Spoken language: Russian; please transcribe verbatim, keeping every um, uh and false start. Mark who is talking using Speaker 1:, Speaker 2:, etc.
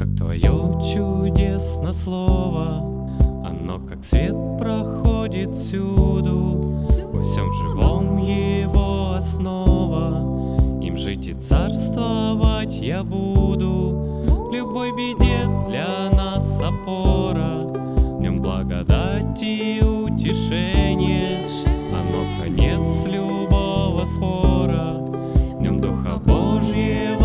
Speaker 1: Как твое чудесно слово, оно как свет проходит всюду, во всем живом его основа, им жить и царствовать я буду. В любой беде для нас опора, в нем благодать и утешение, оно конец любого спора, в нем Духа Божьего